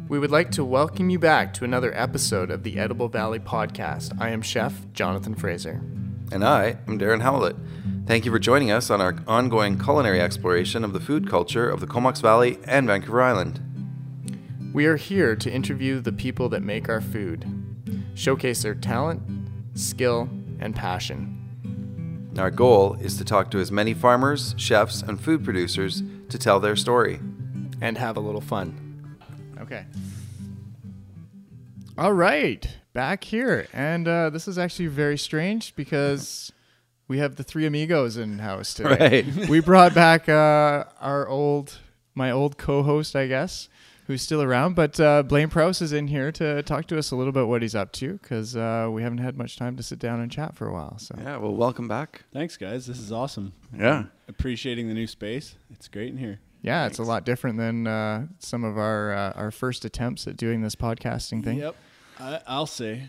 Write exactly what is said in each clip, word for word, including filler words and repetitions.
We would like to welcome you back to another episode of the Edible Valley Podcast. I am Chef Jonathan Fraser. And I am Darren Howlett. Thank you for joining us on our ongoing culinary exploration of the food culture of the Comox Valley and Vancouver Island. We are here to interview the people that make our food, showcase their talent, skill, and passion. Our goal is to talk to as many farmers, chefs, and food producers to tell their story. And have a little fun. Okay. All right, back here. And uh, this is actually very strange because we have the three amigos in house today. Right. We brought back uh, our old, my old co-host, I guess, who's still around. But uh, Blaine Prowse is in here to talk to us a little bit what he's up to because uh, we haven't had much time to sit down and chat for a while. So Yeah, well, welcome back. Thanks, guys. This is awesome. Yeah. Appreciating the new space. It's great in here. Yeah, Thanks. It's a lot different than uh, some of our uh, our first attempts at doing this podcasting thing. Yep. I, I'll say.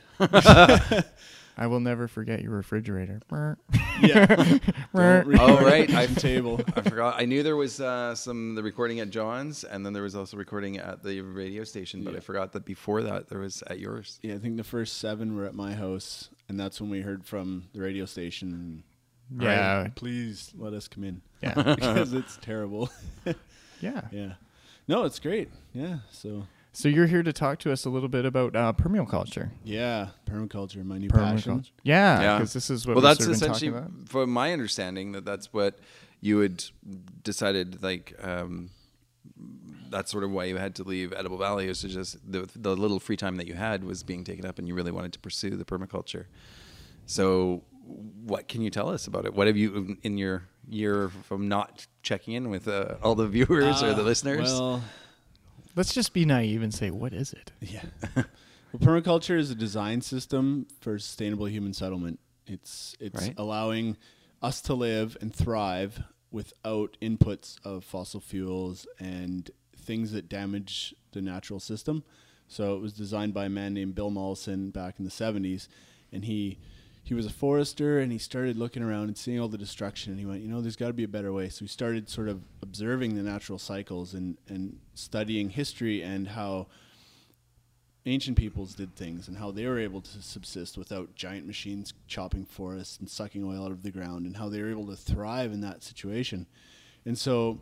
I will never forget your refrigerator. Yeah. Don't record Oh, right. at I the table. I forgot. I knew there was uh, some the recording at John's, and then there was also recording at the radio station. But Yeah. I forgot that before that there was at yours. Yeah, I think the first seven were at my house, and that's when we heard from the radio station. Yeah. Right, please let us come in. Yeah. Because it's terrible. Yeah. Yeah. No, it's great. Yeah. So, So you're here to talk to us a little bit about uh, permaculture. yeah, permaculture, my new passion. Permaculture. Yeah, Yeah. because this is what Well, we've that's sort of been essentially, talking about. from my understanding, that that's what you had decided. Like, um, that's sort of why you had to leave Edible Valley. Was to just the the little free time that you had was being taken up, and you really wanted to pursue the permaculture. So, what can you tell us about it? What have you in your year from not checking in with uh, all the viewers or the Uh, listeners? Well, Let's just be naive and say, what is it? yeah. Well, permaculture is a design system for sustainable human settlement. It's it's Right. allowing us to live and thrive without inputs of fossil fuels and things that damage the natural system. So it was designed by a man named Bill Mollison back in the seventies, and he he was a forester, and he started looking around and seeing all the destruction, and he went, you know, there's got to be a better way. So he started sort of observing the natural cycles and, and studying history and how ancient peoples did things and how they were able to subsist without giant machines chopping forests and sucking oil out of the ground, and how they were able to thrive in that situation. And so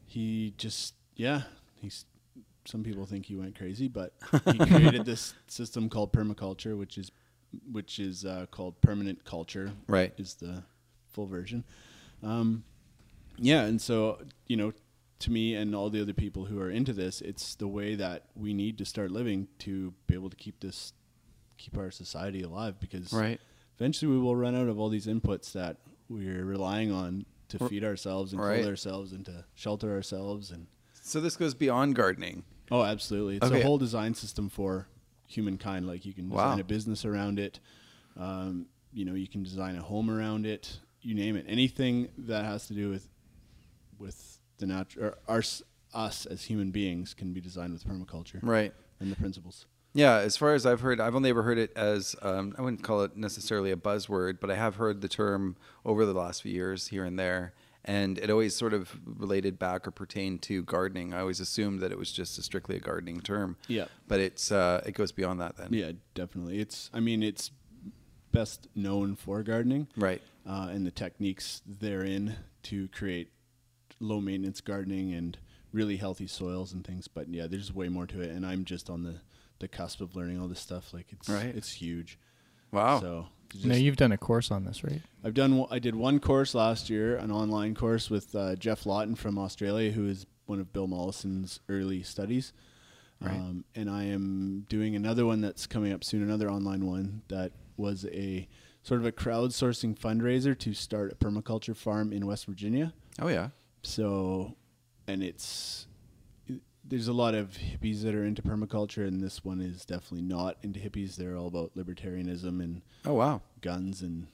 he just, yeah, he's, some people think he went crazy, but he created this system called permaculture, which is which is uh, called permanent culture. Right. Is the full version. Um, yeah, and so, you know, to me and all the other people who are into this, it's the way that we need to start living to be able to keep this, keep our society alive, because Right. eventually we will run out of all these inputs that we're relying on to feed ourselves and Right. clothe ourselves and to shelter ourselves. And So this goes beyond gardening. oh, absolutely. It's Okay. a whole design system for humankind. Like, you can design Wow. a business around it. Um, you know, you can design a home around it. You name it. Anything that has to do with with the natural, or our, us as human beings, can be designed with permaculture Right. and the principles. Yeah, as far as I've heard, I've only ever heard it as, um, I wouldn't call it necessarily a buzzword, but I have heard the term over the last few years here and there, and it always sort of related back or pertained to gardening. I always assumed that it was just a strictly a gardening term. Yeah. But it's uh, it goes beyond that then. Yeah, definitely. It's, I mean, it's best known for gardening. Right. Uh, and the techniques therein to create low maintenance gardening and really healthy soils and things. But yeah, there's way more to it, and I'm just on the, the cusp of learning all this stuff. Like, it's Right. it's huge. Wow. So just, Now, you've done a course on this, right? I've done I did one course last year, an online course with uh, Jeff Lawton from Australia, who is one of Bill Mollison's early studies. Right. Um, and I am doing another one that's coming up soon, another online one that was a sort of a crowdsourcing fundraiser to start a permaculture farm in West Virginia. Oh, yeah. So, and it's, there's a lot of hippies that are into permaculture, and this one is definitely not into hippies. They're all about libertarianism and Oh, wow. guns and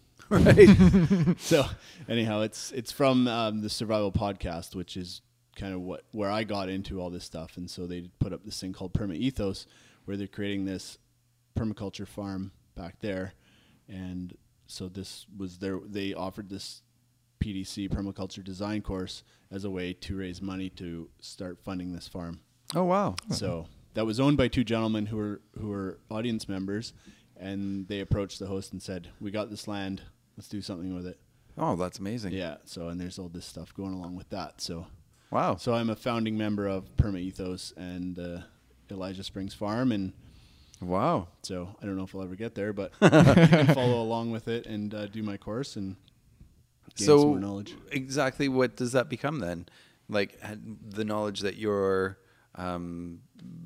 Right. so anyhow, it's it's from um, the Survival Podcast, which is kind of what where I got into all this stuff. And so they put up this thing called Perma Ethos, where they're creating this permaculture farm back there. And so this was their, they offered this P D C permaculture design course as a way to raise money to start funding this farm. Oh, wow. So that was owned by two gentlemen who were who were audience members, and they approached the host and said, "We got this land. Let's do something with it." Oh, that's amazing. Yeah. So and there's all this stuff going along with that. So Wow. so I'm a founding member of Perma Ethos and uh, Elijah Springs Farm, and Wow. so I don't know if I'll ever get there, but I can follow along with it and uh, do my course and gain So some more knowledge. exactly what does that become then? Like had the knowledge that you're um,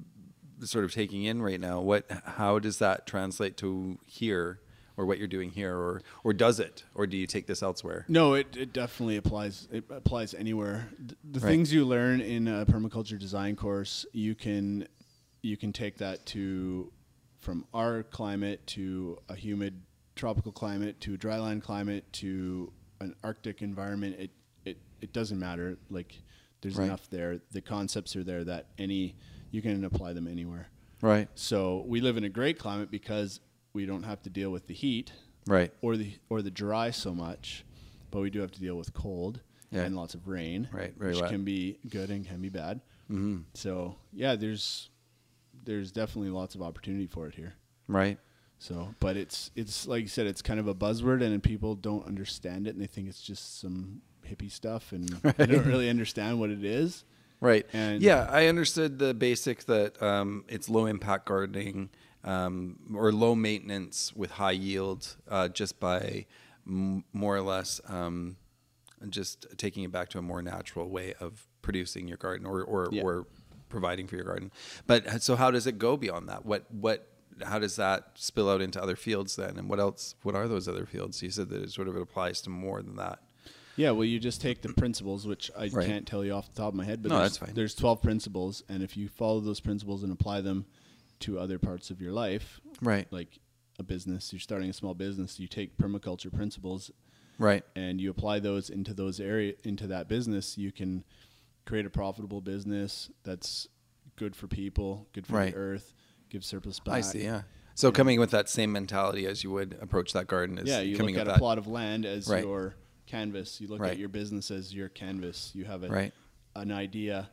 sort of taking in right now, what, how does that translate to here, or what you're doing here, or, or does it, or do you take this elsewhere? No, it, it definitely applies. It applies anywhere. Th- The Right. things you learn in a permaculture design course, you can you can take that to from our climate to a humid tropical climate to a dryland climate to an Arctic environment. It it it doesn't matter. Like there's Right. enough there. The concepts are there that any you can apply them anywhere. Right. So we live in a great climate because we don't have to deal with the heat Right. or the or the dry so much, but we do have to deal with cold Yeah. and lots of rain, Right, very which wet. can be good and can be bad. Mm-hmm. So yeah, there's there's definitely lots of opportunity for it here. Right. So, but it's it's like you said, it's kind of a buzzword, and people don't understand it, and they think it's just some hippie stuff, and they don't really understand what it is. Right. And- yeah, I understood the basic that um, it's low impact gardening um, or low maintenance with high yield, uh, just by m- more or less um, just taking it back to a more natural way of producing your garden, or or, Yeah. or providing for your garden. But so how does it go beyond that? What what how does that spill out into other fields then? And what else? What are those other fields? You said that it sort of applies to more than that. Yeah, well, you just take the principles, which I Right. can't tell you off the top of my head, but No, there's, that's fine. there's twelve principles, and if you follow those principles and apply them to other parts of your life, Right. like a business, you're starting a small business, you take permaculture principles Right. and you apply those into those area into that business, you can create a profitable business that's good for people, good for Right. the earth, give surplus back. I see. Yeah. So coming with that same mentality as you would approach that garden is Yeah, you coming look with at that. a plot of land as Right. your canvas. You look Right. at your business as your canvas. You have a, Right. an idea,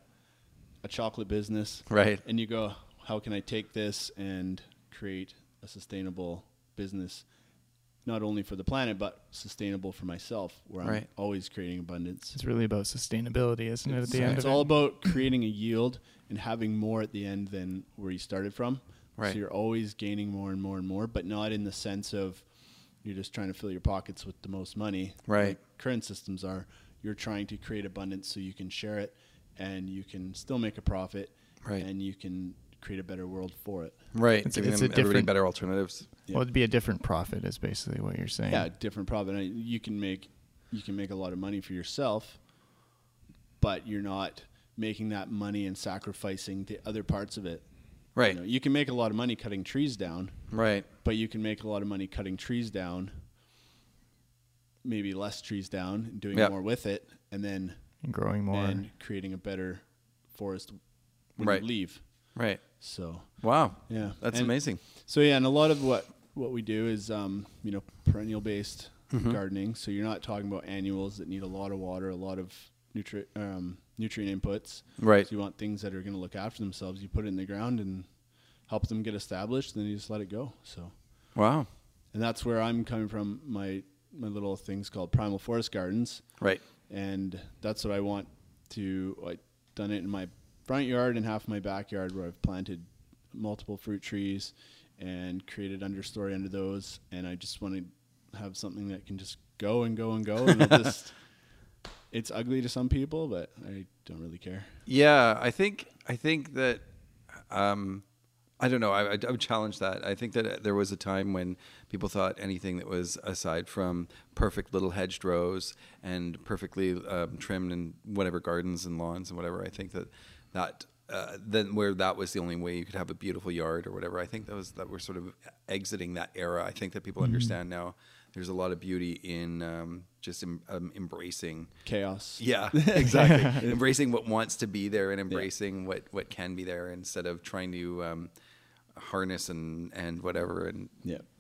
a chocolate business, Right. and you go, how can I take this and create a sustainable business, not only for the planet, but sustainable for myself, where I'm Right. always creating abundance. It's really about sustainability, isn't it? At It's, the end it's of all it, about creating a yield and having more at the end than where you started from. Right. So you're always gaining more and more and more, but not in the sense of you're just trying to fill your pockets with the most money. Right. Like current systems are. You're trying to create abundance so you can share it and you can still make a profit, Right. and you can create a better world for it. Right. It's- Giving it's them a everybody different- better alternatives. Yeah. well, it'd be a different profit, is basically what you're saying. Yeah, different profit. And You can make you can make a lot of money for yourself, but you're not making that money and sacrificing the other parts of it. Right. You know, you can make a lot of money cutting trees down, Right. but you can make a lot of money cutting trees down, maybe less trees down, and doing Yep. more with it, and then And growing more. and creating a better forest when Right. you leave. Right. So Wow. yeah, That's And- amazing. So yeah, and a lot of what what we do is um, you know perennial based Mhm. gardening. So you're not talking about annuals that need a lot of water, a lot of nutri- um, nutrient inputs. Right. So you want things that are going to look after themselves. You put it in the ground and help them get established, and then you just let it go. So, Wow. and that's where I'm coming from. My my little things called Primal Forest Gardens, Right. and that's what I want to. I done it in my front yard and half my backyard, where I've planted multiple fruit trees and created understory under those. And I just want to have something that can just go and go and go. And it'll just, it's ugly to some people, but I don't really care. Yeah, I think I think that um, I don't know. I, I, I would challenge that. I think that there was a time when people thought anything that was aside from perfect little hedged rows and perfectly um, trimmed and whatever gardens and lawns and whatever. I think that that uh, then where that was the only way you could have a beautiful yard or whatever. I think that was that we're sort of exiting that era. I think that people Mm-hmm. understand now. There's a lot of beauty in um, just em- um, embracing. Chaos. Yeah, exactly. Embracing what wants to be there and embracing what, what can be there instead of trying to um, harness and, and whatever. And Yeah.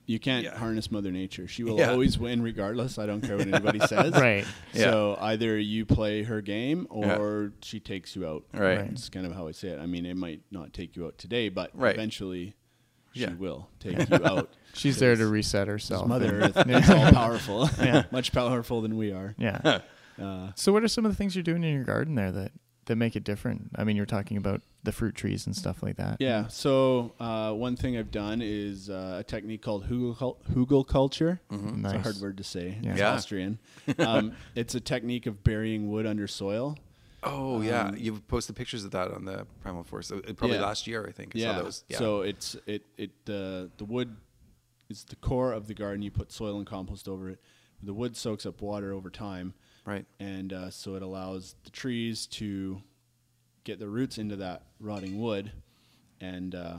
You can't Yeah. harness Mother Nature. She will Yeah. always win regardless. I don't care what anybody says. Right. So either you play her game or she takes you out. Right. Right. It's kind of how I say it. I mean, it might not take you out today, but Right. eventually she Yeah. will take you out. She's there to reset herself. Mother and- Earth is all powerful. Yeah. Much powerful than we are. Yeah. Uh, So what are some of the things you're doing in your garden there that, that make it different? I mean, you're talking about the fruit trees and stuff like that. yeah. So uh, one thing I've done is uh, a technique called hugel, hugel culture. Mm-hmm. Nice. It's a hard word to say. Yeah. It's Yeah. Austrian. um, it's a technique of burying wood under soil. Oh yeah, Um, you've posted pictures of that on the Primal Force. Uh, Probably Yeah. last year, I think. I Yeah. saw those. Yeah. So it's it it uh, the wood is the core of the garden. You put soil and compost over it. The wood soaks up water over time, right. and uh, so it allows the trees to get their roots into that rotting wood, and uh,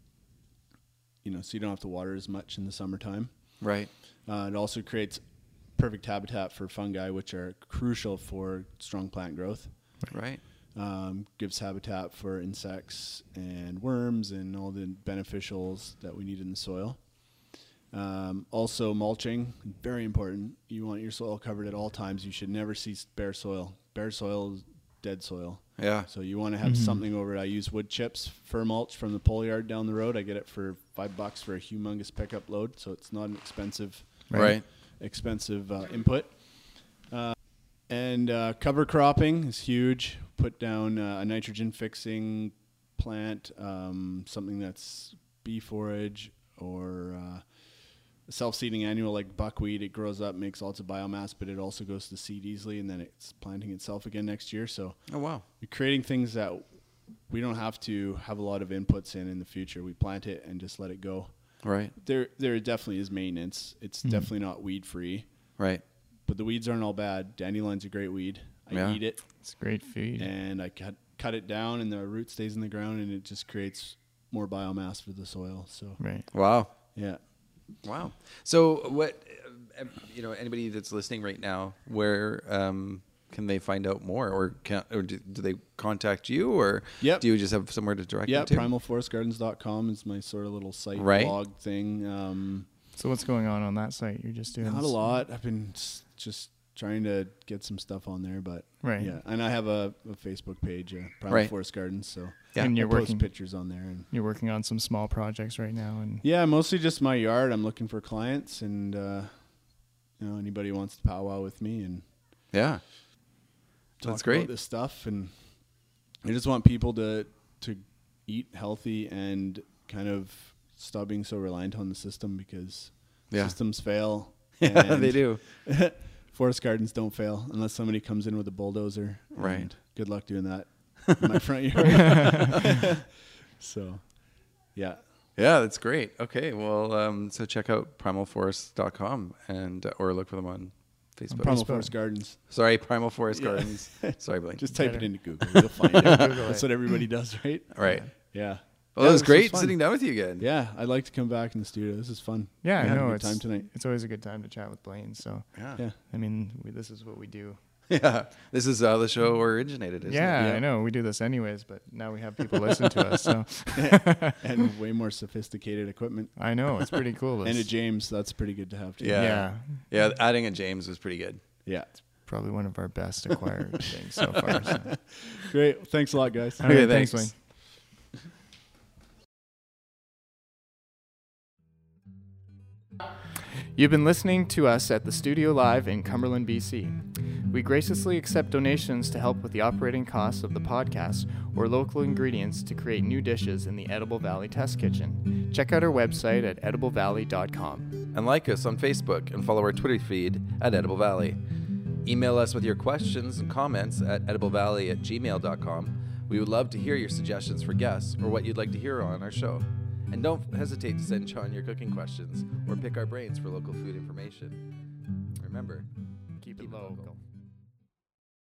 you know, so you don't have to water as much in the summertime. Right. Uh, it also creates perfect habitat for fungi, which are crucial for strong plant growth. Right. Um, gives habitat for insects and worms and all the beneficials that we need in the soil. Um, also, mulching, very important. You want your soil covered at all times. You should never see s- bare soil. Bare soil is dead soil. Yeah. So you want to have Mhm. something over it. I use wood chips, fir mulch from the pole yard down the road. I get it for five bucks for a humongous pickup load, so it's not an expensive, Right. expensive uh, input. Uh, and uh, cover cropping is huge. Put down uh, a nitrogen fixing plant, um, something that's bee forage or uh, self-seeding annual like buckwheat. It grows up, makes lots of biomass, but it also goes to seed easily, and then it's planting itself again next year. So Oh wow. we're creating things that we don't have to have a lot of inputs in in the future. We plant it and just let it go. Right. There, there definitely is maintenance. It's Mhm. definitely not weed free, Right. but the weeds aren't all bad. Dandelion's a great weed. I Yeah. eat it It's great feed. and I cut cut it down, and the root stays in the ground, and it just creates more biomass for the soil. So Right. Wow. yeah. Wow. So what? uh, You know, anybody that's listening right now, where um, can they find out more, or can or do, do they contact you, or Yep. do you just have somewhere to direct Yeah, them to? primal forest gardens dot com is my sort of little site Right. blog thing. Um, So what's going on on that site? You're just doing not a s- lot. I've been s- just trying to get some stuff on there, but Right. yeah. And I have a, a Facebook page, uh, Primal Right. Forest Gardens, so Yeah. And I you're post working. pictures on there. And You're working on some small projects right now, and yeah, mostly just my yard. I'm looking for clients, and uh, you know, anybody who wants to powwow with me and Yeah. talk That's great. about this stuff. And I just want people to to eat healthy and kind of stop being so reliant on the system, because Yeah. systems fail. Yeah, and they do. Forest gardens don't fail unless somebody comes in with a bulldozer. Right. and good luck doing that in my front yard. So, yeah. Yeah, that's great. Okay, well, um, so check out primal forest dot com and uh, or look for them on Facebook. Primal Facebook. Forest Gardens. Sorry, Primal Forest Yeah. Gardens. Sorry, Blaine. Just type Better. it into Google. You'll find it. Google That's it. what everybody does, right? Right. Yeah. Well, Yeah, it was this great fun. sitting down with you again. Yeah, I'd like to come back in the studio. This is fun. yeah, We I had a know good it's time tonight. it's always a good time to chat with Blaine. So Yeah. Yeah. I mean, we, this is what we do. Yeah. This is how the show originated, isn't Yeah, it? I know we do this anyways, but now we have people listen to us. So And way more sophisticated equipment. I know it's pretty cool. And a It's- James, that's pretty good to have too. Yeah. yeah, Yeah, adding a James was pretty good. Yeah. probably one of our best acquired things so far. So. Great. Thanks a lot, guys. All right, Okay, thanks, thanks. Blaine. You've been listening to us at the Studio Live in Cumberland, B C. We graciously accept donations to help with the operating costs of the podcast or local ingredients to create new dishes in the Edible Valley Test Kitchen. Check out our website at edible valley dot com. And like us on Facebook and follow our Twitter feed at Edible Valley. Email us with your questions and comments at edible valley at gmail dot com. We would love to hear your suggestions for guests or what you'd like to hear on our show. And don't hesitate to send Sean your cooking questions or pick our brains for local food information. Remember, Keep, keep it it local. local.